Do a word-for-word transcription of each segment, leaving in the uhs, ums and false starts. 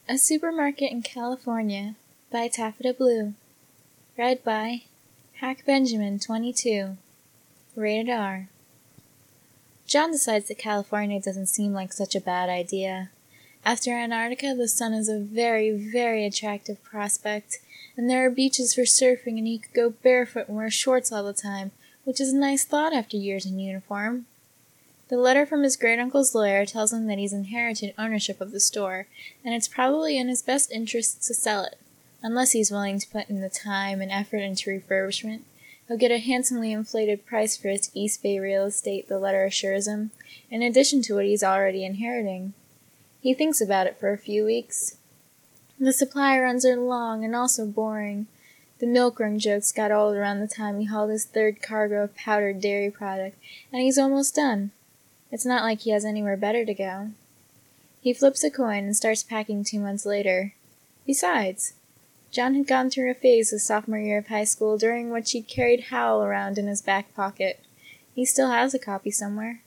A Supermarket in California by Taffeta Blue. Read by Hack Benjamin twenty-two. Rated R. John decides that California doesn't seem like such a bad idea. After Antarctica, the sun is a very, very attractive prospect, and there are beaches for surfing, and he could go barefoot and wear shorts all the time, which is a nice thought after years in uniform. The letter from his great-uncle's lawyer tells him that he's inherited ownership of the store, and it's probably in his best interests to sell it. Unless he's willing to put in the time and effort into refurbishment, he'll get a handsomely inflated price for his East Bay real estate, the letter assures him, in addition to what he's already inheriting. He thinks about it for a few weeks. The supply runs are long and also boring. The milk run jokes got old around the time he hauled his third cargo of powdered dairy product, and he's almost done. It's not like he has anywhere better to go. He flips a coin and starts packing two months later. Besides, John had gone through a phase of sophomore year of high school during which he'd carried Howl around in his back pocket. He still has a copy somewhere.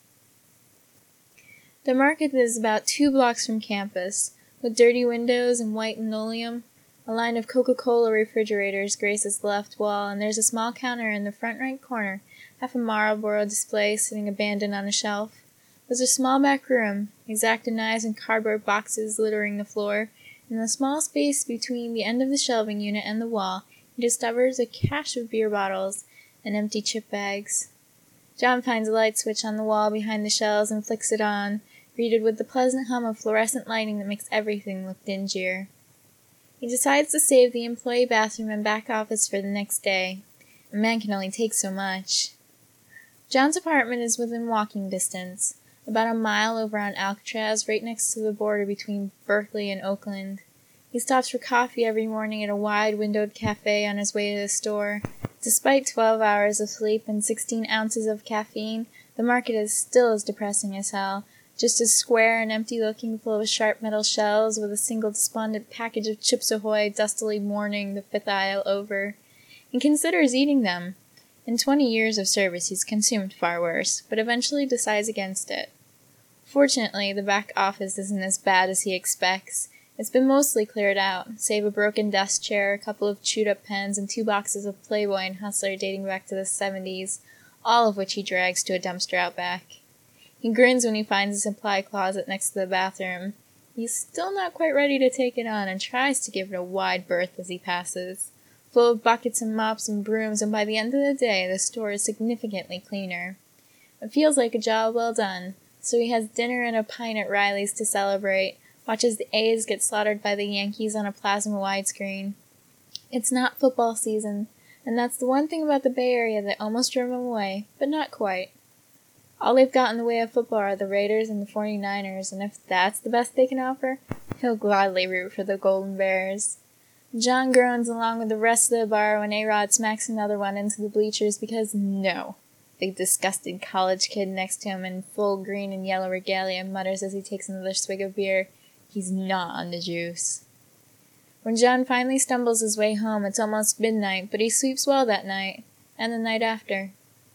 The market is about two blocks from campus, with dirty windows and white linoleum. A line of Coca-Cola refrigerators graces the left wall, and there's a small counter in the front right corner, half a Marlboro display sitting abandoned on a shelf. There's a small back room, X-Acto knives and cardboard boxes littering the floor. In the small space between the end of the shelving unit and the wall, he discovers a cache of beer bottles and empty chip bags. John finds a light switch on the wall behind the shelves and flicks it on, greeted with the pleasant hum of fluorescent lighting that makes everything look dingier. He decides to save the employee bathroom and back office for the next day. A man can only take so much. John's apartment is within walking distance, about a mile over on Alcatraz, right next to the border between Berkeley and Oakland. He stops for coffee every morning at a wide-windowed cafe on his way to the store. Despite twelve hours of sleep and sixteen ounces of caffeine, the market is still as depressing as hell, just as square and empty-looking, full of sharp metal shelves, with a single despondent package of Chips Ahoy dustily mourning the fifth aisle over. He considers eating them. In twenty years of service he's consumed far worse, but eventually decides against it. Fortunately, the back office isn't as bad as he expects. It's been mostly cleared out, save a broken desk chair, a couple of chewed-up pens, and two boxes of Playboy and Hustler dating back to the seventies, all of which he drags to a dumpster out back. He grins when he finds a supply closet next to the bathroom. He's still not quite ready to take it on and tries to give it a wide berth as he passes, full of buckets and mops and brooms, and by the end of the day the store is significantly cleaner. It feels like a job well done. So he has dinner and a pint at Riley's to celebrate, watches the A's get slaughtered by the Yankees on a plasma widescreen. It's not football season, and that's the one thing about the Bay Area that almost drove him away, but not quite. All they've got in the way of football are the Raiders and the forty-niners, and if that's the best they can offer, he'll gladly root for the Golden Bears. John groans along with the rest of the bar when A-Rod smacks another one into the bleachers because no. The disgusted college kid next to him in full green and yellow regalia mutters as he takes another swig of beer, "He's not on the juice." When John finally stumbles his way home, it's almost midnight, but he sleeps well that night, and the night after.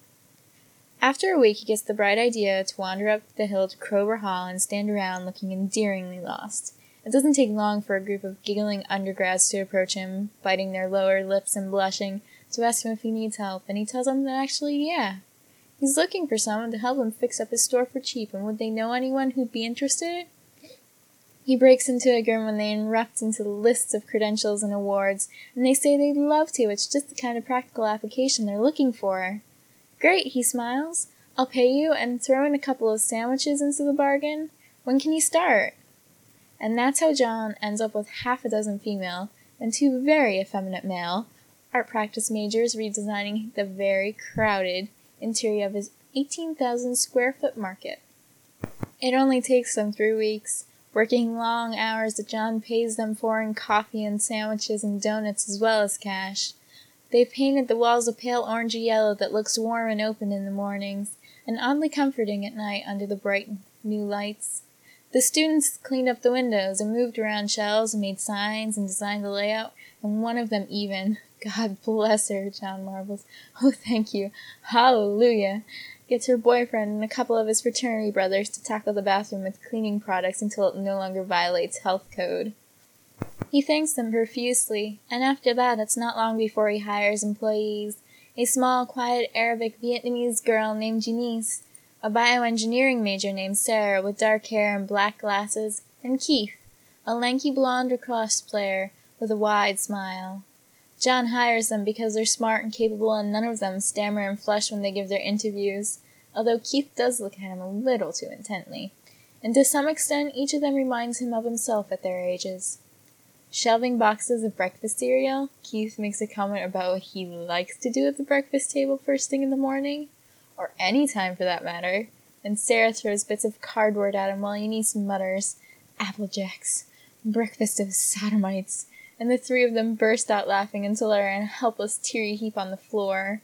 After a week, he gets the bright idea to wander up the hill to Crover Hall and stand around looking endearingly lost. It doesn't take long for a group of giggling undergrads to approach him, biting their lower lips and blushing, to ask him if he needs help, and he tells them that actually, yeah. He's looking for someone to help him fix up his store for cheap, and would they know anyone who'd be interested? He breaks into a grin when they erupt into the lists of credentials and awards, and they say they'd love to, it's just the kind of practical application they're looking for. Great, he smiles. I'll pay you, and throw in a couple of sandwiches into the bargain. When can you start? And that's how John ends up with half a dozen female, and two very effeminate male, art practice majors redesigning the very crowded interior of his eighteen thousand square foot market. It only takes them three weeks, working long hours that John pays them for in coffee and sandwiches and donuts as well as cash. They've painted the walls a pale orangey yellow that looks warm and open in the mornings, and oddly comforting at night under the bright new lights. The students cleaned up the windows and moved around shelves and made signs and designed the layout, and one of them even, God bless her, John marvels, oh thank you, hallelujah, gets her boyfriend and a couple of his fraternity brothers to tackle the bathroom with cleaning products until it no longer violates health code. He thanks them profusely, and after that it's not long before he hires employees, a small, quiet Arabic Vietnamese girl named Janice, a bioengineering major named Sarah with dark hair and black glasses, and Keith, a lanky blonde lacrosse player with a wide smile. John hires them because they're smart and capable, and none of them stammer and flush when they give their interviews, although Keith does look at him a little too intently, and to some extent each of them reminds him of himself at their ages. Shelving boxes of breakfast cereal, Keith makes a comment about what he likes to do at the breakfast table first thing in the morning, or any time for that matter, and Sarah throws bits of cardboard at him while Eunice mutters, "Apple Jacks, breakfast of sodomites," and the three of them burst out laughing until they are in a helpless teary heap on the floor.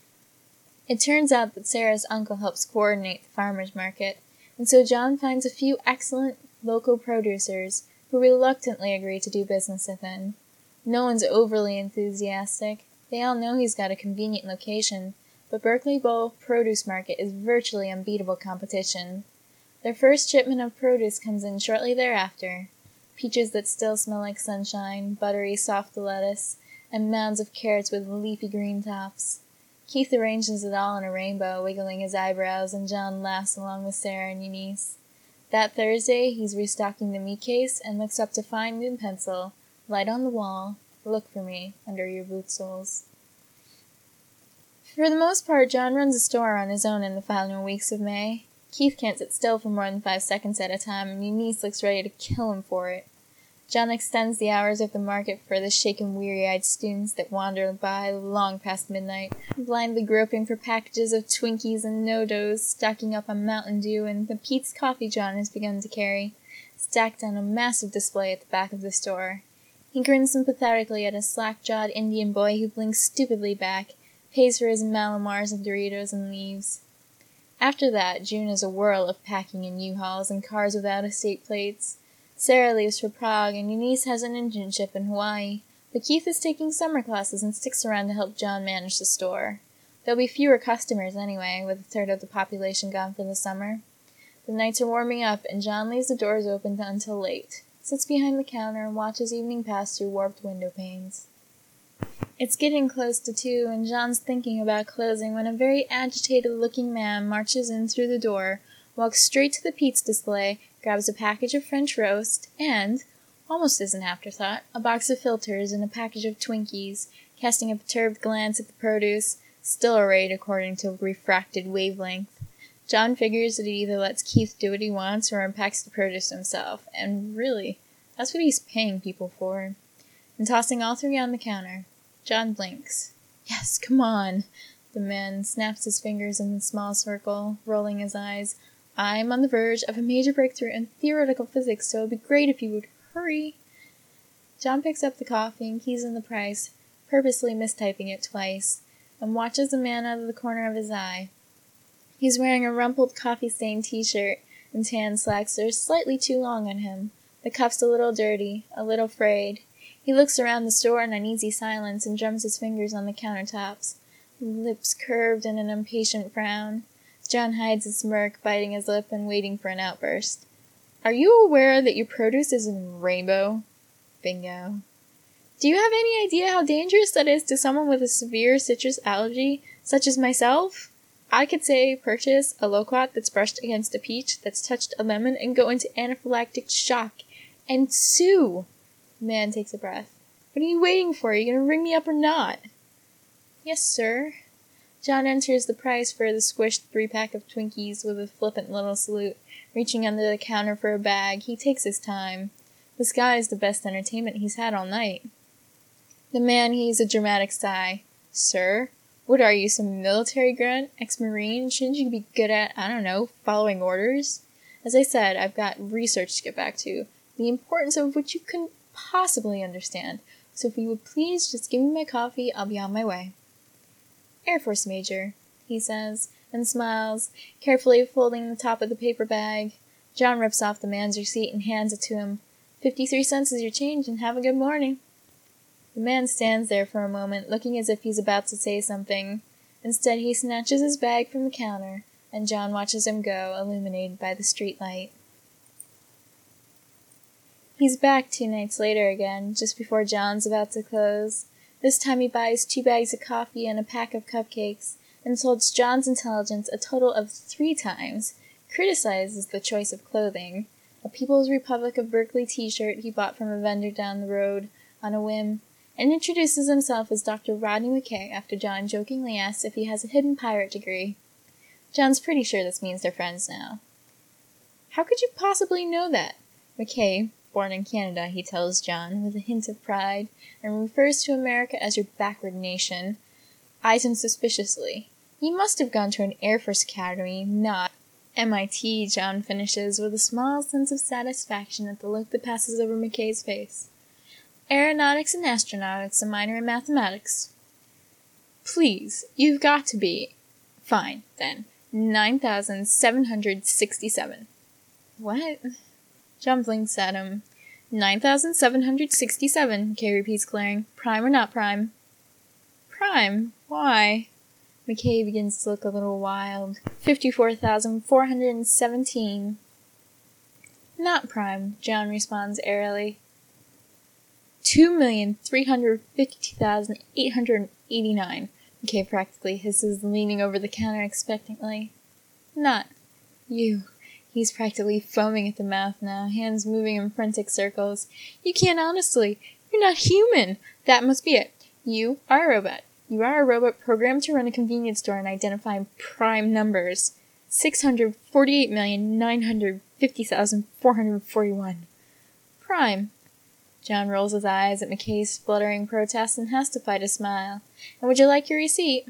It turns out that Sarah's uncle helps coordinate the farmer's market, and so John finds a few excellent local producers who reluctantly agree to do business with him. No one's overly enthusiastic. They all know he's got a convenient location, but Berkeley Bowl Produce Market is virtually unbeatable competition. Their first shipment of produce comes in shortly thereafter. Peaches that still smell like sunshine, buttery soft lettuce, and mounds of carrots with leafy green tops. Keith arranges it all in a rainbow, wiggling his eyebrows, and John laughs along with Sarah and Eunice. That Thursday, he's restocking the meat case and looks up to find in pencil, "Light on the wall, look for me under your boot soles." For the most part, John runs a store on his own in the final weeks of May. Keith can't sit still for more than five seconds at a time, and Eunice looks ready to kill him for it. John extends the hours of the market for the shaken, weary-eyed students that wander by long past midnight, blindly groping for packages of Twinkies and No-Dos, stocking up on Mountain Dew and the Pete's coffee John has begun to carry, stacked on a massive display at the back of the store. He grins sympathetically at a slack-jawed Indian boy who blinks stupidly back, pays for his Malamars and Doritos, and leaves. After that, June is a whirl of packing in U-Hauls and cars with out-of-state plates. Sarah leaves for Prague, and Eunice has an internship in Hawaii, but Keith is taking summer classes and sticks around to help John manage the store. There'll be fewer customers anyway, with a third of the population gone for the summer. The nights are warming up, and John leaves the doors open until late, sits behind the counter, and watches evening pass through warped window panes. It's getting close to two, and John's thinking about closing when a very agitated-looking man marches in through the door, walks straight to the Pete's display, grabs a package of French roast, and, almost as an afterthought, a box of filters and a package of Twinkies, casting a perturbed glance at the produce, still arrayed according to refracted wavelength. John figures that he either lets Keith do what he wants or unpacks the produce himself, and really, that's what he's paying people for. And tossing all three on the counter, John blinks. "Yes, come on." The man snaps his fingers in a small circle, rolling his eyes. "I'm on the verge of a major breakthrough in theoretical physics, so it would be great if you would hurry." John picks up the coffee and keys in the price, purposely mistyping it twice, and watches the man out of the corner of his eye. He's wearing a rumpled coffee-stained t-shirt, and tan slacks that are slightly too long on him, the cuffs a little dirty, a little frayed. He looks around the store in uneasy silence and drums his fingers on the countertops, lips curved in an impatient frown. John hides a smirk, biting his lip and waiting for an outburst. "Are you aware that your produce is in rainbow?" Bingo. "Do you have any idea how dangerous that is to someone with a severe citrus allergy, such as myself? I could say, purchase a loquat that's brushed against a peach that's touched a lemon and go into anaphylactic shock and sue." The man takes a breath. "What are you waiting for? Are you going to ring me up or not?" "Yes, sir." John enters the price for the squished three-pack of Twinkies with a flippant little salute. Reaching under the counter for a bag, he takes his time. The sky is the best entertainment he's had all night. The man heaves a dramatic sigh. "Sir? What are you, some military grunt? Ex-Marine? Shouldn't you be good at, I don't know, following orders? As I said, I've got research to get back to, the importance of which you couldn't possibly understand. So if you would please just give me my coffee, I'll be on my way." "Air Force Major," he says, and smiles, carefully folding the top of the paper bag. John rips off the man's receipt and hands it to him. Fifty-three cents is your change, and have a good morning." The man stands there for a moment, looking as if he's about to say something. Instead, he snatches his bag from the counter, and John watches him go, illuminated by the street light. He's back two nights later again, just before John's about to close. This time he buys two bags of coffee and a pack of cupcakes, insults John's intelligence a total of three times, criticizes the choice of clothing, a People's Republic of Berkeley t-shirt he bought from a vendor down the road on a whim, and introduces himself as Doctor Rodney McKay after John jokingly asks if he has a hidden pirate degree. John's pretty sure this means they're friends now. How could you possibly know that? McKay, born in Canada, he tells John, with a hint of pride, and refers to America as your backward nation, eyes him suspiciously. You must have gone to an Air Force Academy, not M I T, John finishes, with a small sense of satisfaction at the look that passes over McKay's face. Aeronautics and astronautics, a minor in mathematics. Please, you've got to be. Fine, then. nine thousand seven hundred sixty-seven. What? John blinks at him. nine thousand seven hundred sixty-seven, McKay repeats, glaring. Prime or not prime? Prime? Why? McKay begins to look a little wild. fifty-four thousand four hundred seventeen. Not prime, John responds airily. two million three hundred fifty thousand eight hundred eighty-nine. McKay practically hisses, leaning over the counter expectantly. Not. You. He's practically foaming at the mouth now, hands moving in frantic circles. You can't honestly. You're not human. That must be it. You are a robot. You are a robot programmed to run a convenience store and identify prime numbers. six hundred forty-eight million nine hundred fifty thousand four hundred forty-one. Prime. John rolls his eyes at McKay's spluttering protest and has to fight a smile. And would you like your receipt?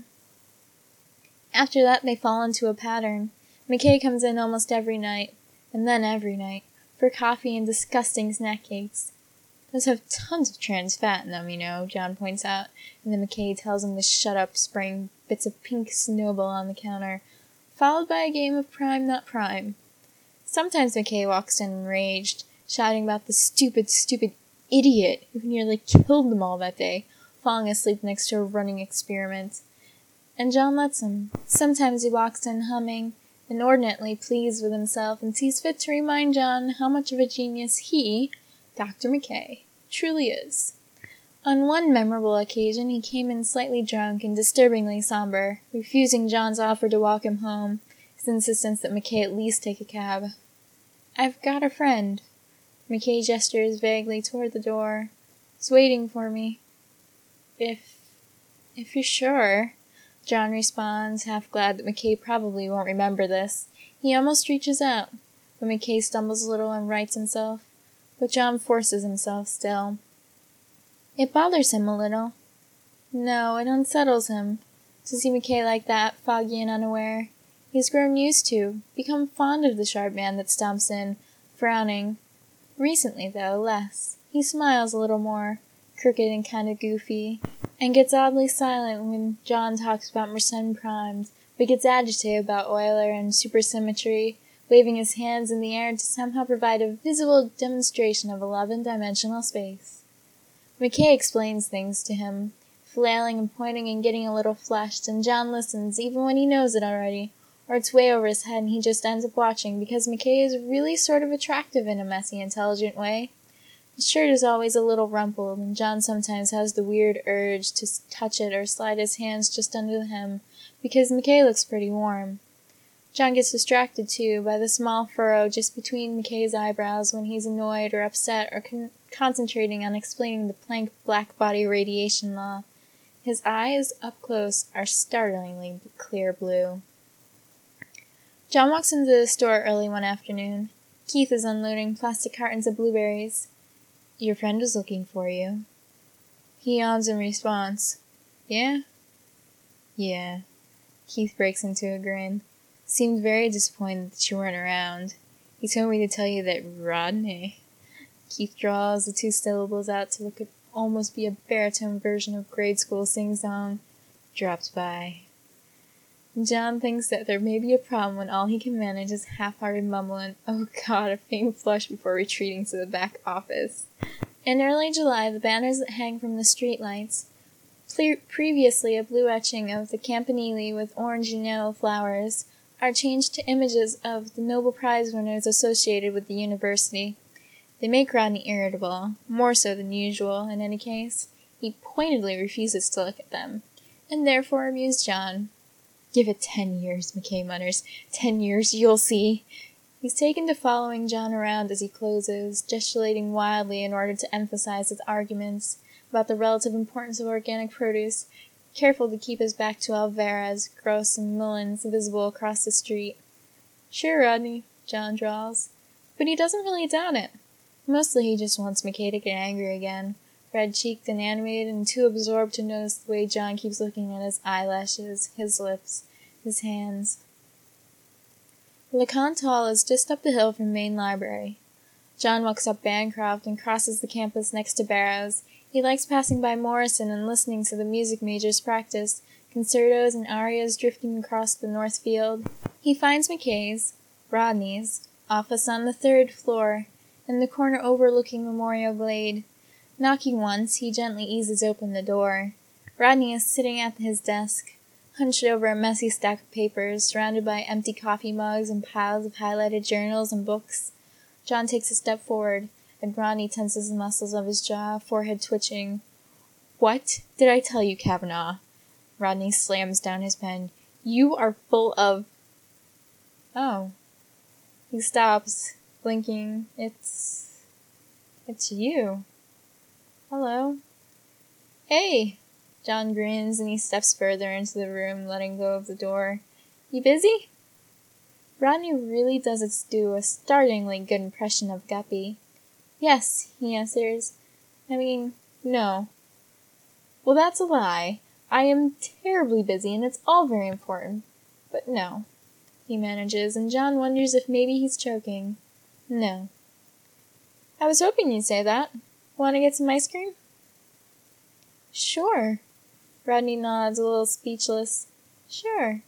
After that, they fall into a pattern. McKay comes in almost every night, and then every night, for coffee and disgusting snack cakes. Those have tons of trans fat in them, you know, John points out, and then McKay tells him to shut up, spraying bits of pink snowball on the counter, followed by a game of Prime Not Prime. Sometimes McKay walks in enraged, shouting about the stupid, stupid idiot who nearly killed them all that day, falling asleep next to a running experiment. And John lets him. Sometimes he walks in humming, inordinately pleased with himself, and sees fit to remind John how much of a genius he, Doctor McKay, truly is. On one memorable occasion, he came in slightly drunk and disturbingly somber, refusing John's offer to walk him home, his insistence that McKay at least take a cab. I've got a friend. McKay gestures vaguely toward the door. He's waiting for me. If... if you're sure... John responds, half glad that McKay probably won't remember this. He almost reaches out, but McKay stumbles a little and rights himself. But John forces himself still. It bothers him a little. No, it unsettles him, to see McKay like that, foggy and unaware. He's grown used to, become fond of the sharp man that stomps in, frowning. Recently, though, less. He smiles a little more, crooked and kind of goofy, and gets oddly silent when John talks about Mersenne primes, but gets agitated about Euler and supersymmetry, waving his hands in the air to somehow provide a visible demonstration of eleven-dimensional space. McKay explains things to him, flailing and pointing and getting a little flushed, and John listens even when he knows it already, or it's way over his head and he just ends up watching because McKay is really sort of attractive in a messy, intelligent way. His shirt is always a little rumpled, and John sometimes has the weird urge to touch it or slide his hands just under the hem, because McKay looks pretty warm. John gets distracted, too, by the small furrow just between McKay's eyebrows when he's annoyed or upset or con- concentrating on explaining the Planck black-body radiation law. His eyes, up close, are startlingly clear blue. John walks into the store early one afternoon. Keith is unloading plastic cartons of blueberries. Your friend is looking for you. He yawns in response. Yeah? Yeah. Keith breaks into a grin. Seemed very disappointed that you weren't around. He told me to tell you that Rodney... Keith draws the two syllables out to look at almost be a baritone version of grade school sing-song. Dropped by. John thinks that there may be a problem when all he can manage is half-hearted mumbling, oh God, a faint flush before retreating to the back office. In early July, the banners that hang from the streetlights, ple- previously a blue etching of the campanile with orange and yellow flowers, are changed to images of the Nobel Prize winners associated with the university. They make Rodney irritable, more so than usual, in any case. He pointedly refuses to look at them, and therefore amuse John. "Give it ten years," McKay mutters. "Ten years, you'll see." He's taken to following John around as he closes, gesticulating wildly in order to emphasize his arguments about the relative importance of organic produce, careful to keep his back to Alvarez, Gross, and Mullins visible across the street. "Sure, Rodney," John drawls, but he doesn't really doubt it. Mostly he just wants McKay to get angry again, red-cheeked and animated and too absorbed to notice the way John keeps looking at his eyelashes, his lips, his hands. LeConte Hall is just up the hill from Main Library. John walks up Bancroft and crosses the campus next to Barrows. He likes passing by Morrison and listening to the music majors practice, concertos and arias drifting across the north field. He finds McKay's, Rodney's, office on the third floor, in the corner overlooking Memorial Glade. Knocking once, he gently eases open the door. Rodney is sitting at his desk, hunched over a messy stack of papers, surrounded by empty coffee mugs and piles of highlighted journals and books. John takes a step forward, and Rodney tenses the muscles of his jaw, forehead twitching. "What did I tell you, Kavanaugh?" Rodney slams down his pen. "You are full of—" "Oh." He stops, blinking. It's... it's you. "Hello." "Hey!" John grins, and he steps further into the room, letting go of the door. "You busy?" Rodney really does do a startlingly good impression of Guppy. "Yes," he answers. "I mean, no." "Well, that's a lie. I am terribly busy, and it's all very important. But no," he manages, and John wonders if maybe he's choking. "No." "I was hoping you'd say that. Want to get some ice cream?" "Sure." Rodney nods, a little speechless. "Sure."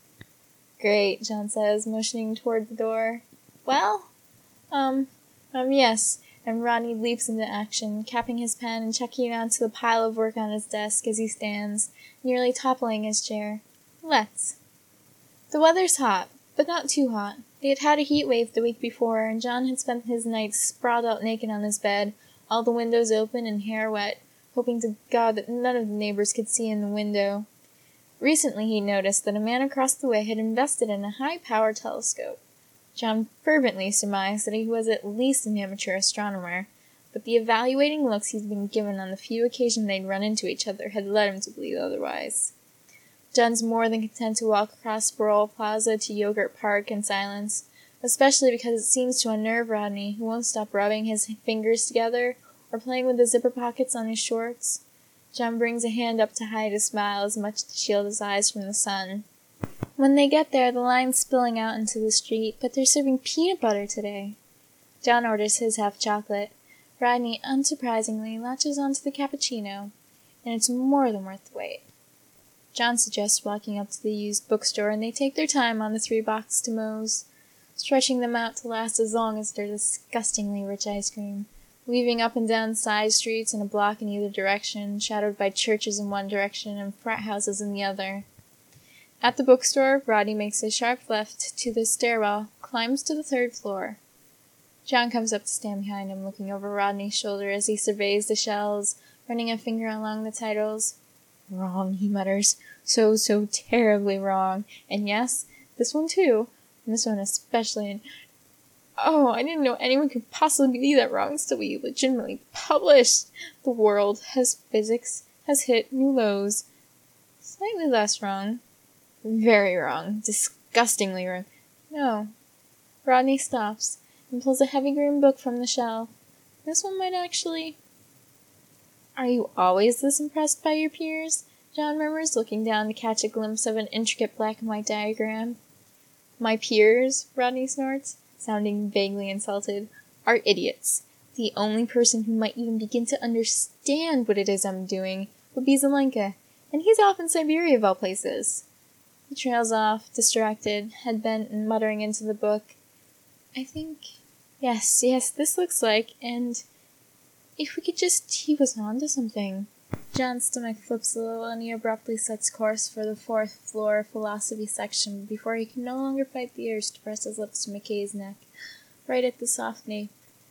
"Great," John says, motioning toward the door. "Well, um, um, yes," and Rodney leaps into action, capping his pen and chucking it onto the pile of work on his desk as he stands, nearly toppling his chair. "Let's." The weather's hot, but not too hot. They had had a heat wave the week before, and John had spent his nights sprawled out naked on his bed, all the windows open and hair wet, hoping to God that none of the neighbors could see in the window. Recently he noticed that a man across the way had invested in a high-power telescope. John fervently surmised that he was at least an amateur astronomer, but the evaluating looks he'd been given on the few occasions they'd run into each other had led him to believe otherwise. John's more than content to walk across Sproul Plaza to Yogurt Park in silence, especially because it seems to unnerve Rodney, who won't stop rubbing his fingers together or playing with the zipper pockets on his shorts. John brings a hand up to hide his smile as much to shield his eyes from the sun. When they get there, the line's spilling out into the street, but they're serving peanut butter today. John orders his half chocolate. Rodney, unsurprisingly, latches onto the cappuccino, and it's more than worth the wait. John suggests walking up to the used bookstore, and they take their time on the three box tomos, stretching them out to last as long as their disgustingly rich ice cream, weaving up and down side streets and a block in either direction, shadowed by churches in one direction and frat houses in the other. At the bookstore, Rodney makes a sharp left to the stairwell, climbs to the third floor. John comes up to stand behind him, looking over Rodney's shoulder as he surveys the shelves, running a finger along the titles. "Wrong," he mutters. "So, so terribly wrong. And yes, this one too. And this one especially. And oh, I didn't know anyone could possibly be that wrong still be legitimately published. The world has physics, has hit new lows. Slightly less wrong. Very wrong. Disgustingly wrong. No." Rodney stops and pulls a heavy green book from the shelf. This one might actually... "Are you always this impressed by your peers?" John murmurs, looking down to catch a glimpse of an intricate black and white diagram. "My peers," Rodney snorts, sounding vaguely insulted, "are idiots. The only person who might even begin to understand what it is I'm doing would be Zelenka, and he's off in Siberia of all places." He trails off, distracted, head bent and muttering into the book. "I think... yes, yes, this looks like, and... if we could just... he was on to something." John's stomach flips a little, and he abruptly sets course for the fourth floor philosophy section before he can no longer fight the urge to press his lips to McKay's neck, right at the soft nape.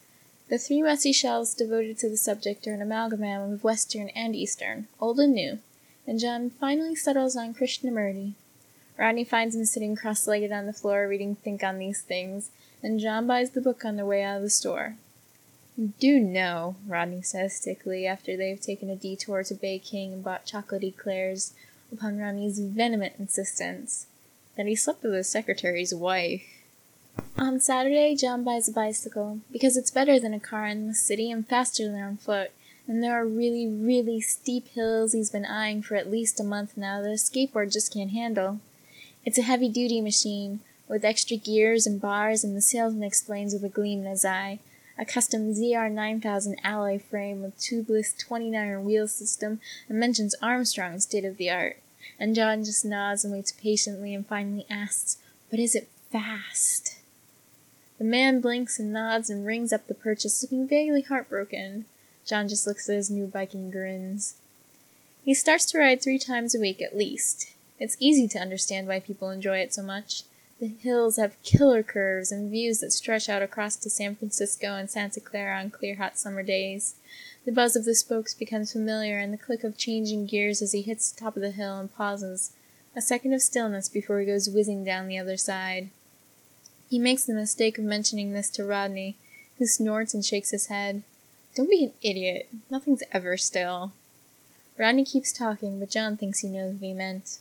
The three messy shelves devoted to the subject are an amalgam of Western and Eastern, old and new, and John finally settles on Krishnamurti. Rodney finds him sitting cross-legged on the floor reading Think on These Things, and John buys the book on the way out of the store. "You do know," Rodney says thickly after they have taken a detour to Bay King and bought chocolate eclairs, upon Rodney's vehement insistence, that he slept with his secretary's wife. On Saturday, John buys a bicycle, because it's better than a car in the city and faster than on foot, and there are really, really steep hills he's been eyeing for at least a month now that a skateboard just can't handle. It's a heavy-duty machine, with extra gears and bars, and the salesman explains with a gleam in his eye, a custom Z R nine thousand alloy frame with tubeless twenty-niner wheel system, and mentions Armstrong's state-of-the-art. And John just nods and waits patiently and finally asks, "But is it fast?" The man blinks and nods and rings up the purchase, looking vaguely heartbroken. John just looks at his new bike and grins. He starts to ride three times a week at least. It's easy to understand why people enjoy it so much. The hills have killer curves and views that stretch out across to San Francisco and Santa Clara on clear hot summer days. The buzz of the spokes becomes familiar, and the click of changing gears as he hits the top of the hill and pauses. A second of stillness before he goes whizzing down the other side. He makes the mistake of mentioning this to Rodney, who snorts and shakes his head. "Don't be an idiot. Nothing's ever still." Rodney keeps talking, but John thinks he knows what he meant.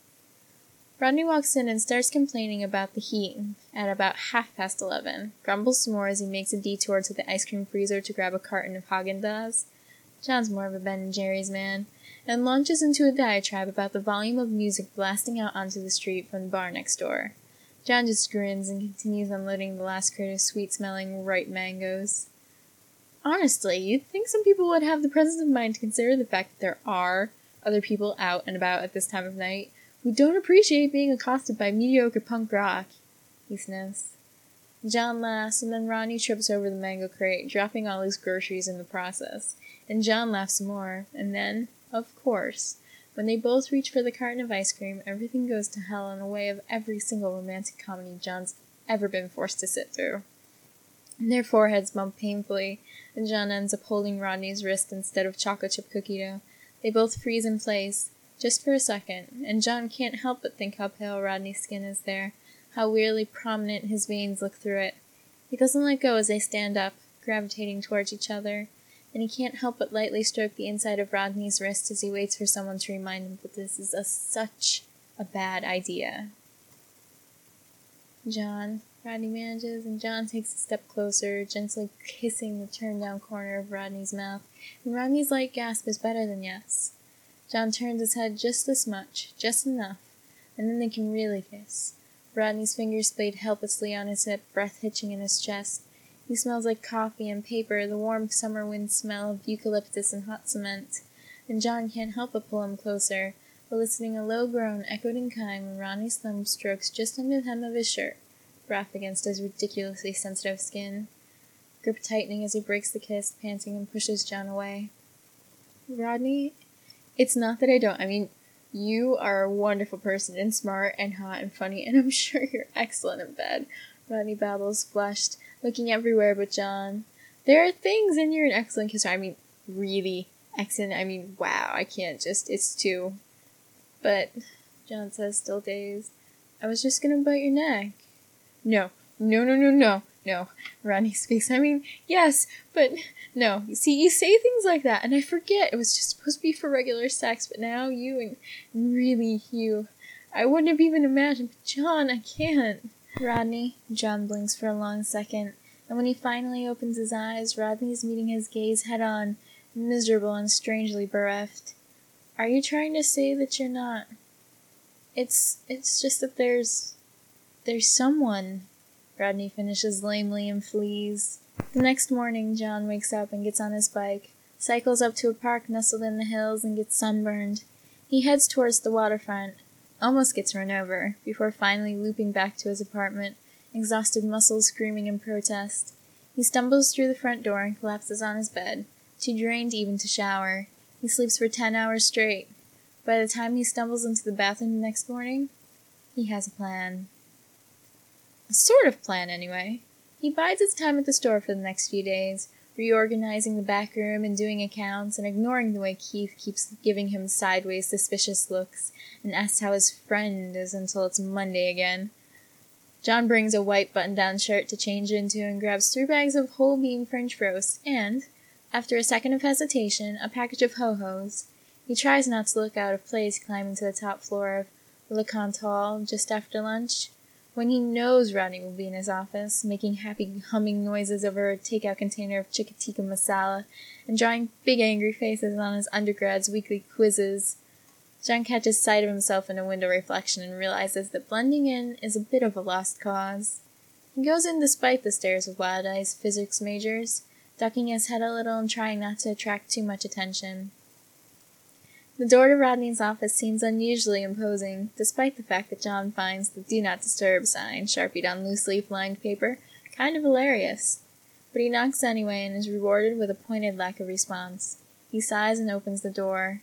Rodney walks in and starts complaining about the heat at about half past eleven, grumbles some more as he makes a detour to the ice cream freezer to grab a carton of Haagen-Dazs. John's more of a Ben and Jerry's man, and launches into a diatribe about the volume of music blasting out onto the street from the bar next door. John just grins and continues unloading the last crate of sweet-smelling ripe mangoes. Honestly, you'd think some people would have the presence of mind to consider the fact that there are other people out and about at this time of night who don't appreciate being accosted by mediocre punk rock, he sniffs. John laughs, and then Rodney trips over the mango crate, dropping all his groceries in the process. And John laughs some more, and then, of course, when they both reach for the carton of ice cream, everything goes to hell in a way of every single romantic comedy John's ever been forced to sit through. Their foreheads bump painfully, and John ends up holding Rodney's wrist instead of chocolate chip cookie dough. They both freeze in place, just for a second, and John can't help but think how pale Rodney's skin is there, how weirdly prominent his veins look through it. He doesn't let go as they stand up, gravitating towards each other, and he can't help but lightly stroke the inside of Rodney's wrist as he waits for someone to remind him that this is a, such a bad idea. "John," Rodney manages, and John takes a step closer, gently kissing the turned-down corner of Rodney's mouth, and Rodney's light gasp is better than yes. John turns his head just this much, just enough, and then they can really kiss. Rodney's fingers played helplessly on his hip, breath hitching in his chest. He smells like coffee and paper, the warm summer wind smell of eucalyptus and hot cement, and John can't help but pull him closer, eliciting a low groan echoed in kind when Rodney's thumb strokes just under the hem of his shirt, rough against his ridiculously sensitive skin. Grip tightening as he breaks the kiss, panting, and pushes John away. "Rodney, it's not that I don't, I mean, you are a wonderful person, and smart, and hot, and funny, and I'm sure you're excellent in bed," Rodney babbles, flushed, looking everywhere but John. "There are things, and you're an excellent kisser. I mean, really excellent. I mean, wow, I can't just, it's too. But," John says, still dazed, "I was just gonna bite your neck." No, no, no, no, no, no, Rodney speaks. "I mean, yes, but no. You see, you say things like that, and I forget it was just supposed to be for regular sex, but now you and, and really you, I wouldn't have even imagined, but John, I can't." "Rodney," John blinks for a long second, and when he finally opens his eyes, Rodney's meeting his gaze head-on, miserable and strangely bereft. "Are you trying to say that you're not—" It's, it's just that there's, there's someone," Rodney finishes lamely and flees. The next morning, John wakes up and gets on his bike, cycles up to a park nestled in the hills, and gets sunburned. He heads towards the waterfront, almost gets run over, before finally looping back to his apartment, exhausted muscles screaming in protest. He stumbles through the front door and collapses on his bed, too drained even to shower. He sleeps for ten hours straight. By the time he stumbles into the bathroom the next morning, he has a plan. A sort of plan, anyway. He bides his time at the store for the next few days, reorganizing the back room and doing accounts, and ignoring the way Keith keeps giving him sideways suspicious looks and asks how his friend is until it's Monday again. John brings a white button-down shirt to change into and grabs three bags of whole bean French roast and, after a second of hesitation, a package of ho-hos. He tries not to look out of place climbing to the top floor of Le Cantal just after lunch, when he knows Rodney will be in his office, making happy humming noises over a takeout container of chicken tikka masala and drawing big angry faces on his undergrad's weekly quizzes. John catches sight of himself in a window reflection and realizes that blending in is a bit of a lost cause. He goes in despite the stares of wild-eyed physics majors, ducking his head a little and trying not to attract too much attention. The door to Rodney's office seems unusually imposing, despite the fact that John finds the Do Not Disturb sign, sharpied on loose-leaf lined paper, kind of hilarious. But he knocks anyway and is rewarded with a pointed lack of response. He sighs and opens the door.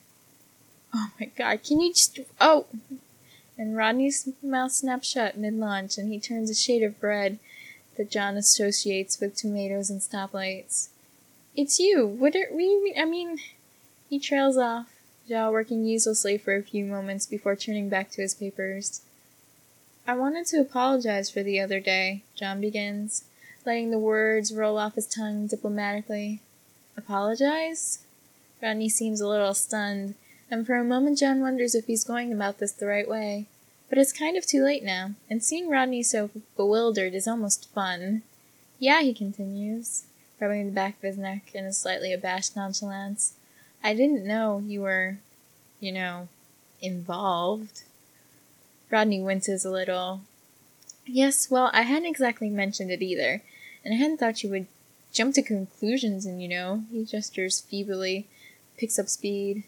Oh my god, can you just... Oh! And Rodney's mouth snaps shut mid-lunch, and he turns a shade of red that John associates with tomatoes and stoplights. It's you! What are we... I mean... He trails off, jaw working uselessly for a few moments before turning back to his papers. I wanted to apologize for the other day, John begins, letting the words roll off his tongue diplomatically. Apologize? Rodney seems a little stunned, and for a moment John wonders if he's going about this the right way. But it's kind of too late now, and seeing Rodney so bewildered is almost fun. Yeah, he continues, rubbing the back of his neck in a slightly abashed nonchalance. I didn't know you were, you know, involved. Rodney winces a little. Yes, well, I hadn't exactly mentioned it either, and I hadn't thought you would jump to conclusions and, you know, he gestures feebly, picks up speed.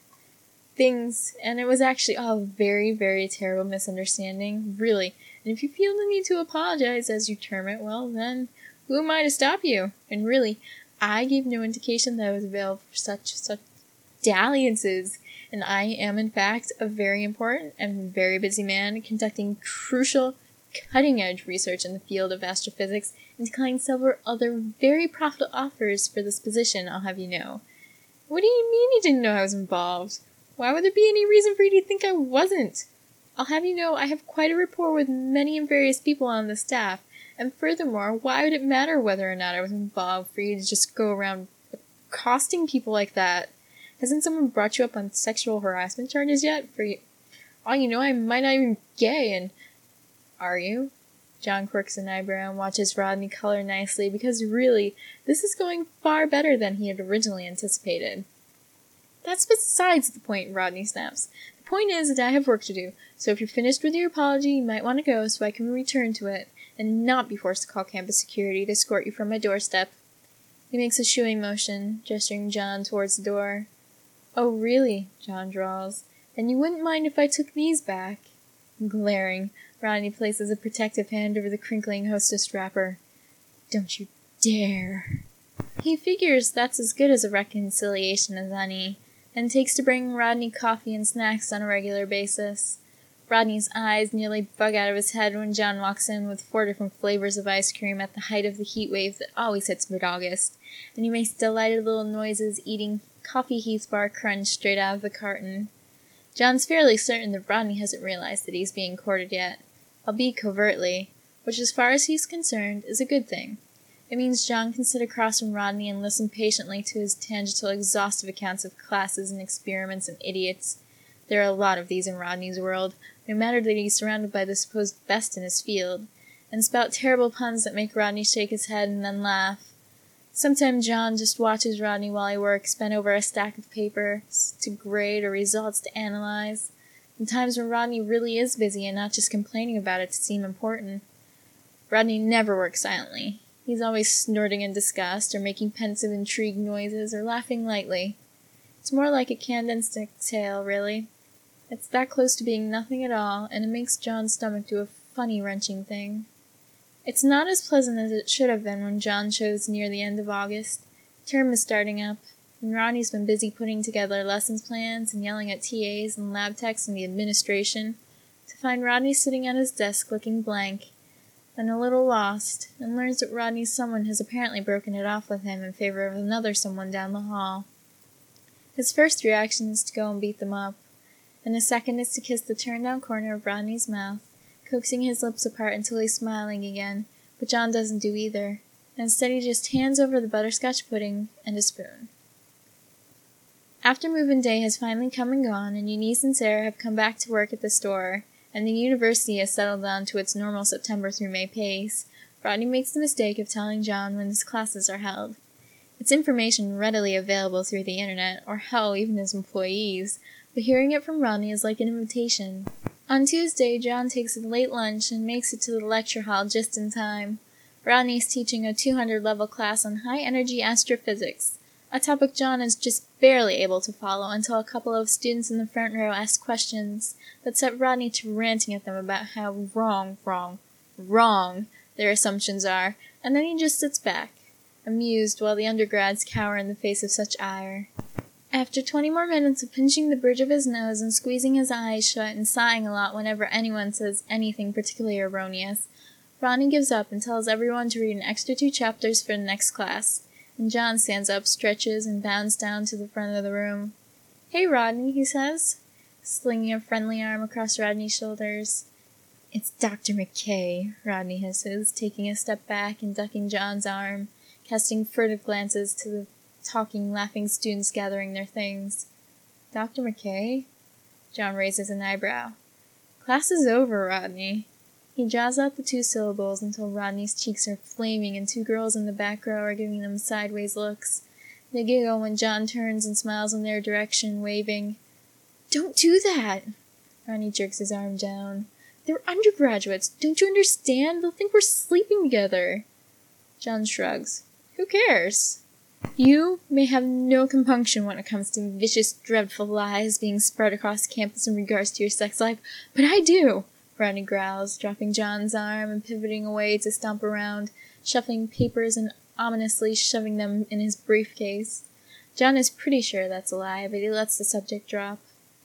Things, and it was actually all a very, very terrible misunderstanding, really, and if you feel the need to apologize, as you term it, well, then, who am I to stop you? And really, I gave no indication that I was available for such, such dalliances, and I am in fact a very important and very busy man conducting crucial, cutting-edge research in the field of astrophysics and declining several other very profitable offers for this position, I'll have you know. What do you mean you didn't know I was involved? Why would there be any reason for you to think I wasn't? I'll have you know I have quite a rapport with many and various people on the staff, and furthermore, why would it matter whether or not I was involved for you to just go around accosting people like that? Hasn't someone brought you up on sexual harassment charges yet? For you, all you know, I might not even be gay, and... Are you? John quirks an eyebrow and watches Rodney color nicely, because really, this is going far better than he had originally anticipated. That's besides the point, Rodney snaps. The point is that I have work to do, so if you're finished with your apology, you might want to go so I can return to it, and not be forced to call campus security to escort you from my doorstep. He makes a shooing motion, gesturing John towards the door. Oh, really? John drawls. Then you wouldn't mind if I took these back? Glaring, Rodney places a protective hand over the crinkling hostess wrapper. Don't you dare. He figures that's as good as a reconciliation as any, and takes to bringing Rodney coffee and snacks on a regular basis. Rodney's eyes nearly bug out of his head when John walks in with four different flavors of ice cream at the height of the heat wave that always hits mid-August, and he makes delighted little noises eating coffee Heath bar crunch straight out of the carton. John's fairly certain that Rodney hasn't realized that he's being courted yet, albeit covertly, which as far as he's concerned is a good thing. It means John can sit across from Rodney and listen patiently to his tangential, exhaustive accounts of classes and experiments and idiots. There are a lot of these in Rodney's world, no matter that he's surrounded by the supposed best in his field, and spout terrible puns that make Rodney shake his head and then laugh. Sometimes John just watches Rodney while he works, bent over a stack of papers to grade or results to analyze. In times when Rodney really is busy and not just complaining about it to seem important. Rodney never works silently. He's always snorting in disgust, or making pensive, intrigued noises, or laughing lightly. It's more like a condensed tale, really. It's that close to being nothing at all, and it makes John's stomach do a funny wrenching thing. It's not as pleasant as it should have been when John shows near the end of August. Term is starting up, and Rodney's been busy putting together lessons plans and yelling at T As and lab techs and the administration, to find Rodney sitting at his desk looking blank, then a little lost, and learns that Rodney's someone has apparently broken it off with him in favor of another someone down the hall. His first reaction is to go and beat them up, and his second is to kiss the turned-down corner of Rodney's mouth, coaxing his lips apart until he's smiling again, but John doesn't do either. Instead, he just hands over the butterscotch pudding and a spoon. After move-in day has finally come and gone, and Eunice and Sarah have come back to work at the store, and the university has settled down to its normal September through May pace, Rodney makes the mistake of telling John when his classes are held. It's information readily available through the internet, or hell, even his employees, but hearing it from Rodney is like an invitation. On Tuesday, John takes a late lunch and makes it to the lecture hall just in time. Rodney is teaching a two hundred level class on high-energy astrophysics, a topic John is just barely able to follow until a couple of students in the front row ask questions that set Rodney to ranting at them about how wrong, wrong, wrong their assumptions are, and then he just sits back, amused while the undergrads cower in the face of such ire. After twenty more minutes of pinching the bridge of his nose and squeezing his eyes shut and sighing a lot whenever anyone says anything particularly erroneous, Rodney gives up and tells everyone to read an extra two chapters for the next class, and John stands up, stretches, and bounds down to the front of the room. "Hey, Rodney," he says, slinging a friendly arm across Rodney's shoulders. "It's Doctor McKay," Rodney hisses, taking a step back and ducking John's arm, casting furtive glances to the talking, laughing students gathering their things. "Doctor McKay?" John raises an eyebrow. "Class is over, Rodney." He draws out the two syllables until Rodney's cheeks are flaming and two girls in the back row are giving them sideways looks. They giggle when John turns and smiles in their direction, waving. "Don't do that!" Rodney jerks his arm down. "They're undergraduates. Don't you understand? They'll think we're sleeping together." John shrugs. "Who cares?" "You may have no compunction when it comes to vicious, dreadful lies being spread across campus in regards to your sex life, but I do!" Rodney growls, dropping John's arm and pivoting away to stomp around, shuffling papers and ominously shoving them in his briefcase. John is pretty sure that's a lie, but he lets the subject drop.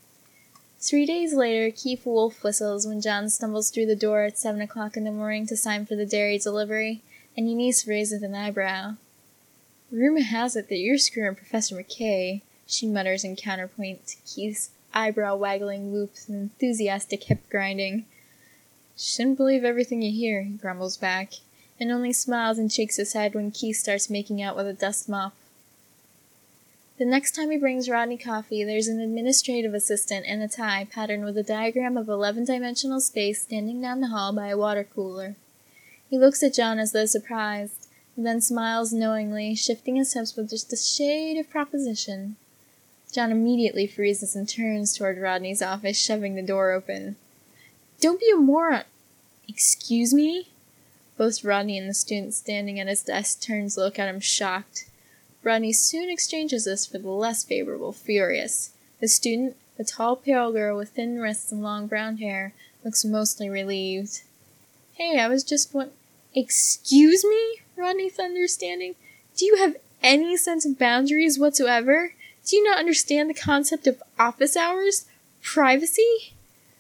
Three days later, Keith Wolf whistles when John stumbles through the door at seven o'clock in the morning to sign for the dairy delivery, and Eunice raises an eyebrow. "Rumor has it that you're screwing Professor McKay," she mutters in counterpoint to Keith's eyebrow-waggling whoops and enthusiastic hip-grinding. "Shouldn't believe everything you hear," he grumbles back, and only smiles and shakes his head when Keith starts making out with a dust mop. The next time he brings Rodney coffee, there's an administrative assistant in a tie patterned with a diagram of eleven-dimensional space standing down the hall by a water cooler. He looks at John as though surprised, and then smiles knowingly, shifting his hips with just a shade of proposition. John immediately freezes and turns toward Rodney's office, shoving the door open. "Don't be a moron." "Excuse me?" Both Rodney and the student standing at his desk turn to look at him shocked. Rodney soon exchanges this for the less favorable, furious. The student, a tall, pale girl with thin wrists and long brown hair, looks mostly relieved. "Hey, I was just what—" "Excuse me?" Rodney thunders, standing. "Do you have any sense of boundaries whatsoever? Do you not understand the concept of office hours? Privacy?"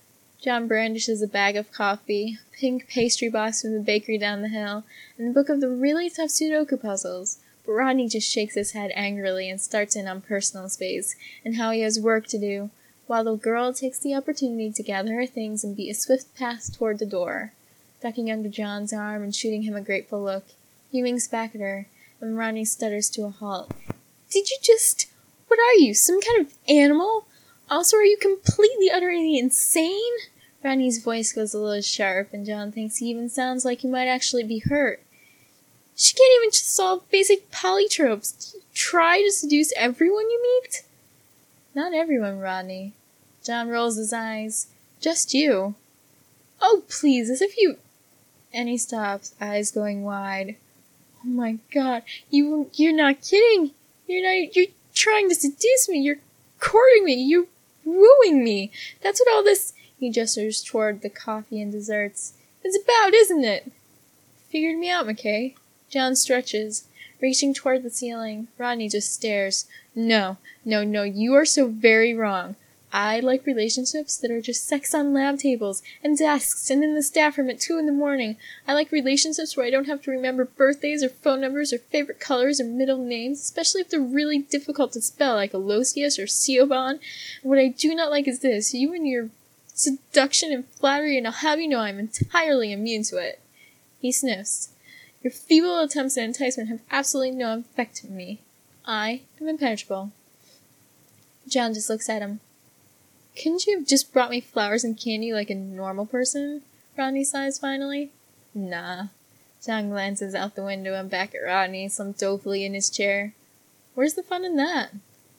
John brandishes a bag of coffee, a pink pastry box from the bakery down the hill, and a book of the really tough Sudoku puzzles, but Rodney just shakes his head angrily and starts in on personal space and how he has work to do, while the girl takes the opportunity to gather her things and beat a swift path toward the door. Ducking under John's arm and shooting him a grateful look, he winks back at her, and Rodney stutters to a halt. "Did you just... What are you, some kind of animal? Also, are you completely, utterly insane?" Rodney's voice goes a little sharp, and John thinks he even sounds like he might actually be hurt. "She can't even just solve basic polytropes. Do you try to seduce everyone you meet?" "Not everyone, Rodney." John rolls his eyes. "Just you." "Oh, please, as if you—" And he stops, eyes going wide. "Oh my God, you, you're not kidding. You're not, you're trying to seduce me. You're courting me. You're wooing me. That's what all this," he gestures toward the coffee and desserts, "is about, isn't it?" "Figured me out, McKay." John stretches, reaching toward the ceiling. Rodney just stares. "No, no, no, you are so very wrong. I like relationships that are just sex on lab tables and desks and in the staff room at two in the morning. I like relationships where I don't have to remember birthdays or phone numbers or favorite colors or middle names, especially if they're really difficult to spell, like Aloysius or Siobhan. And what I do not like is this, you and your seduction and flattery, and I'll have you know I'm entirely immune to it. He sniffs. Your feeble attempts at enticement have absolutely no effect on me. I am impenetrable. John just looks at him. Couldn't you have just brought me flowers and candy like a normal person? Rodney sighs finally. Nah. John glances out the window and back at Rodney, slumped dolefully in his chair. Where's the fun in that?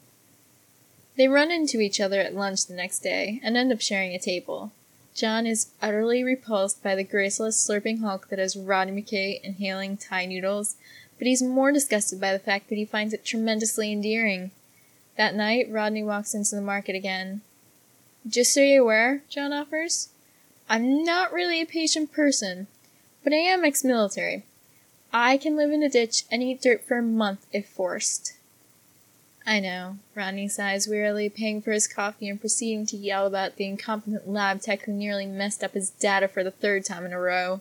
They run into each other at lunch the next day, and end up sharing a table. John is utterly repulsed by the graceless, slurping hulk that is Rodney McKay inhaling Thai noodles, but he's more disgusted by the fact that he finds it tremendously endearing. That night, Rodney walks into the market again. Just so you're aware, John offers, I'm not really a patient person, but I am ex-military. I can live in a ditch and eat dirt for a month if forced. I know, Rodney sighs wearily, paying for his coffee and proceeding to yell about the incompetent lab tech who nearly messed up his data for the third time in a row.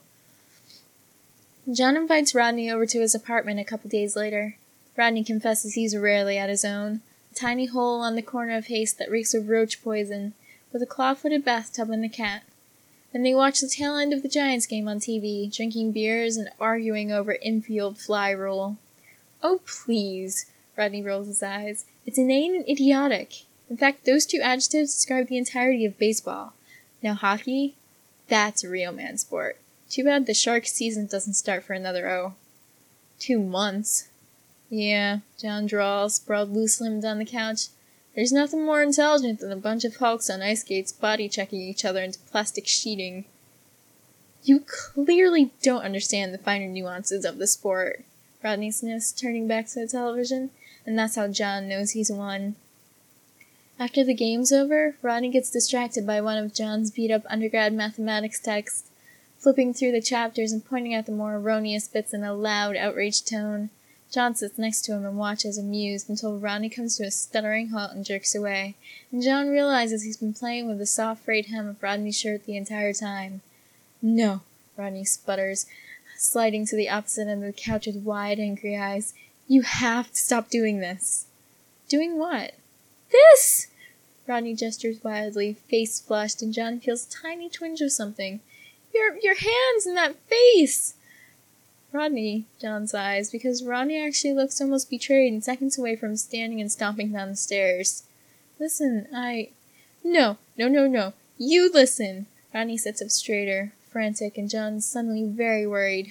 John invites Rodney over to his apartment a couple days later. Rodney confesses he's rarely at his own. A tiny hole on the corner of Haste that reeks of roach poison, with a claw-footed bathtub and a cat. Then they watch the tail end of the Giants game on T V, drinking beers and arguing over infield fly rule. Oh, please, Rodney rolls his eyes. It's inane and idiotic. In fact, those two adjectives describe the entirety of baseball. Now hockey? That's a real man sport. Too bad the Sharks' season doesn't start for another, oh, two months. Yeah, John drawls, sprawled loose-limbed on the couch. There's nothing more intelligent than a bunch of hulks on ice skates body-checking each other into plastic sheeting. You clearly don't understand the finer nuances of the sport, Rodney sniffs, turning back to the television, and that's how John knows he's won. After the game's over, Rodney gets distracted by one of John's beat-up undergrad mathematics texts, flipping through the chapters and pointing out the more erroneous bits in a loud, outraged tone. John sits next to him and watches, amused, until Rodney comes to a stuttering halt and jerks away, and John realizes he's been playing with the soft frayed hem of Rodney's shirt the entire time. No, Rodney sputters, sliding to the opposite end of the couch with wide, angry eyes. You have to stop doing this. Doing what? This! Rodney gestures wildly, face flushed, and John feels a tiny twinge of something. Your, your hands and that face! Rodney, John sighs, because Rodney actually looks almost betrayed and seconds away from standing and stomping down the stairs. Listen, I... No, no, no, no. You listen! Rodney sits up straighter, frantic, and John's suddenly very worried.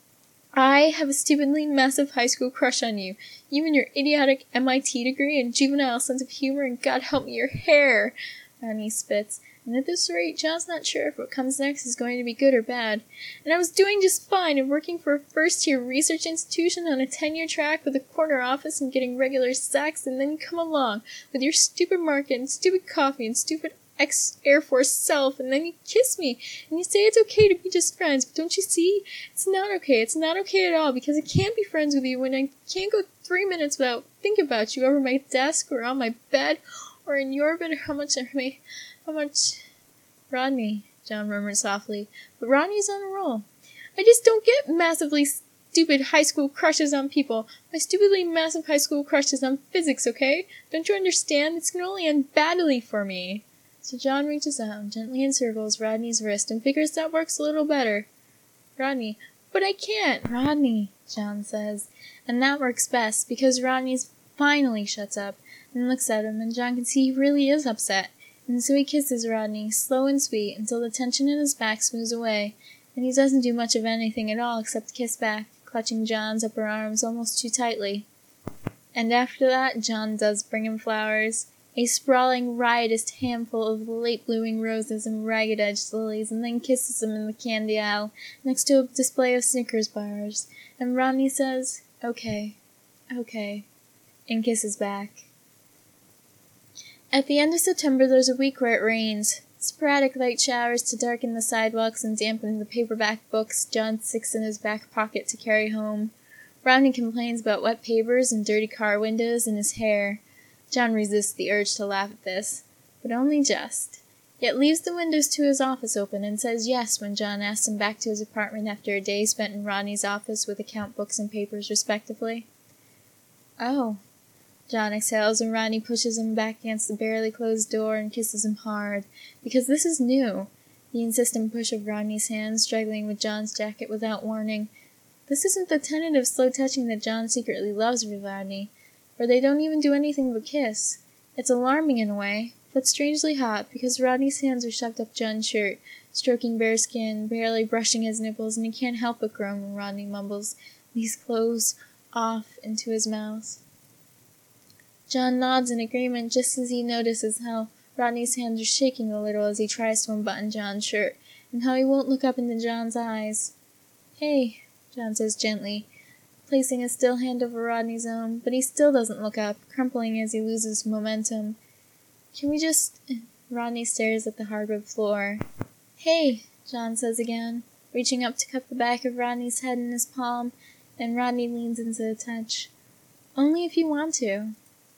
I have a stupidly massive high school crush on you. You and your idiotic M I T degree and juvenile sense of humor and God help me, your hair! Rodney spits. And at this rate, John's not sure if what comes next is going to be good or bad. And I was doing just fine and working for a first-tier research institution on a tenure track with a corner office and getting regular sacks, and then you come along with your stupid market and stupid coffee and stupid ex-Air Force self, and then you kiss me, and you say it's okay to be just friends, but don't you see? It's not okay. It's not okay at all, because I can't be friends with you when I can't go three minutes without thinking about you over my desk or on my bed or in your bed or how much I may... How much... Rodney, John murmured softly, but Rodney's on a roll. I just don't get massively stupid high school crushes on people. My stupidly massive high school crush is on physics, okay? Don't you understand? It's going to only end badly for me. So John reaches out and gently encircles Rodney's wrist and figures that works a little better. Rodney, but I can't. Rodney, John says, and that works best because Rodney's finally shuts up and looks at him, and John can see he really is upset. And so he kisses Rodney, slow and sweet, until the tension in his back smooths away, and he doesn't do much of anything at all except kiss back, clutching John's upper arms almost too tightly. And after that, John does bring him flowers, a sprawling, riotous handful of late-blooming roses and ragged-edged lilies, and then kisses him in the candy aisle, next to a display of Snickers bars, and Rodney says, okay, okay, and kisses back. At the end of September, there's a week where it rains. Sporadic light showers to darken the sidewalks and dampen the paperback books John sticks in his back pocket to carry home. Rodney complains about wet papers and dirty car windows and his hair. John resists the urge to laugh at this. but only just. Yet leaves the windows to his office open and says yes when John asks him back to his apartment after a day spent in Rodney's office with account books and papers respectively. Oh. John exhales and Rodney pushes him back against the barely closed door and kisses him hard, because this is new. The insistent push of Rodney's hand struggling with John's jacket without warning. This isn't the tentative slow touching that John secretly loves with Rodney, for they don't even do anything but kiss. It's alarming in a way, but strangely hot, because Rodney's hands are shoved up John's shirt, stroking bare skin, barely brushing his nipples, and he can't help but groan when Rodney mumbles, "These clothes off," into his mouth. John nods in agreement just as he notices how Rodney's hands are shaking a little as he tries to unbutton John's shirt, and how he won't look up into John's eyes. "Hey," John says gently, placing a still hand over Rodney's own, but he still doesn't look up, crumpling as he loses momentum. "Can we just—" Rodney stares at the hardwood floor. "Hey," John says again, reaching up to cup the back of Rodney's head in his palm, and Rodney leans into the touch. "Only if you want to."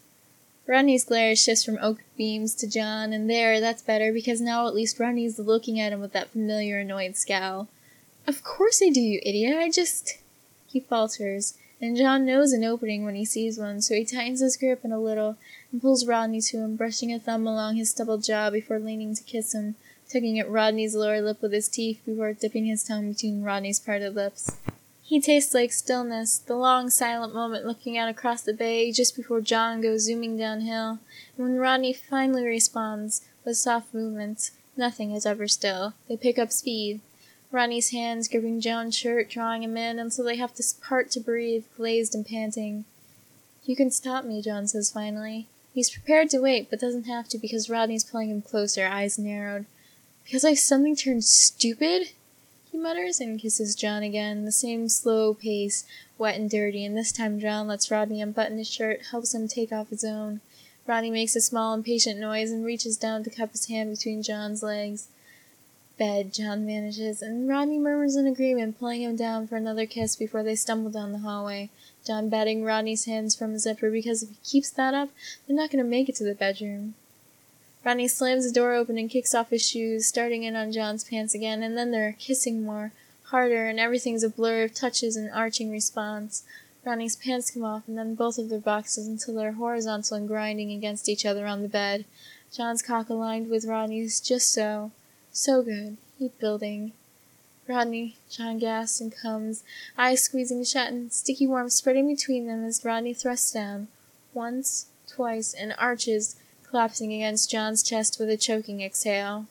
Rodney's glare shifts from oak beams to John, and there, that's better, because now at least Rodney's looking at him with that familiar annoyed scowl. "Of course I do, you idiot, I just—" He falters, and John knows an opening when he sees one, so he tightens his grip in a little, and pulls Rodney to him, brushing a thumb along his stubbled jaw before leaning to kiss him, tugging at Rodney's lower lip with his teeth before dipping his tongue between Rodney's parted lips. He tastes like stillness, the long silent moment looking out across the bay just before John goes zooming downhill, and when Rodney finally responds, with soft movements, nothing is ever still. They pick up speed. Rodney's hands gripping John's shirt, drawing him in until they have to part to breathe, glazed and panting. "You can stop me," John says finally. He's prepared to wait, but doesn't have to because Rodney's pulling him closer, eyes narrowed. "Because I've suddenly turned stupid?" he mutters, and kisses John again, the same slow pace, wet and dirty, and this time John lets Rodney unbutton his shirt, helps him take off his own. Rodney makes a small impatient noise and reaches down to cup his hand between John's legs. "Bed," John manages, and Rodney murmurs in agreement, pulling him down for another kiss before they stumble down the hallway, John batting Rodney's hands from his zipper because if he keeps that up, they're not going to make it to the bedroom. Rodney slams the door open and kicks off his shoes, starting in on John's pants again, and then they're kissing more, harder, and everything's a blur of touches and arching response. Rodney's pants come off, and then both of their boxes until they're horizontal and grinding against each other on the bed. John's cock aligned with Rodney's, just so. So good. Heat building. "Rodney," John gasps and comes, eyes squeezing shut and sticky warmth spreading between them as Rodney thrusts down. Once, twice, and arches, collapsing against John's chest with a choking exhale.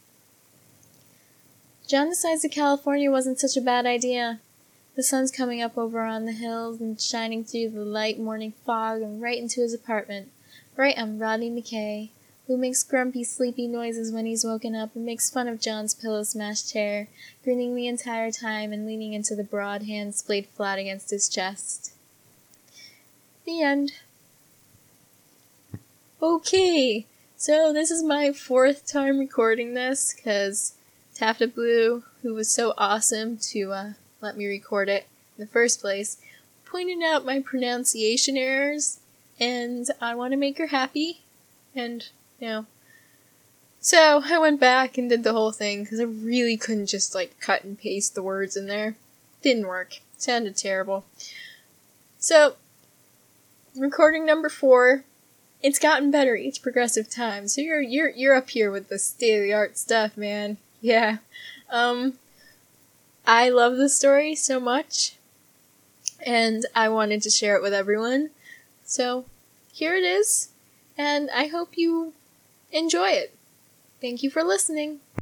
John decides that California wasn't such a bad idea. The sun's coming up over on the hills and shining through the light morning fog and right into his apartment, right on Rodney McKay, who makes grumpy, sleepy noises when he's woken up and makes fun of John's pillow-smashed hair, grinning the entire time and leaning into the broad hand splayed flat against his chest. The end. Okay, so this is my fourth time recording this, because Taffeta Blue, who was so awesome to uh, let me record it in the first place, pointed out my pronunciation errors, and I want to make her happy, and, you know. So, I went back and did the whole thing, because I really couldn't just, like, cut and paste the words in there. Didn't work. Sounded terrible. So, recording number four. It's gotten better each progressive time, so you're you're you're up here with the state-of-the-art stuff, man. Yeah. Um, I love this story so much, and I wanted to share it with everyone. So, here it is, and I hope you enjoy it. Thank you for listening.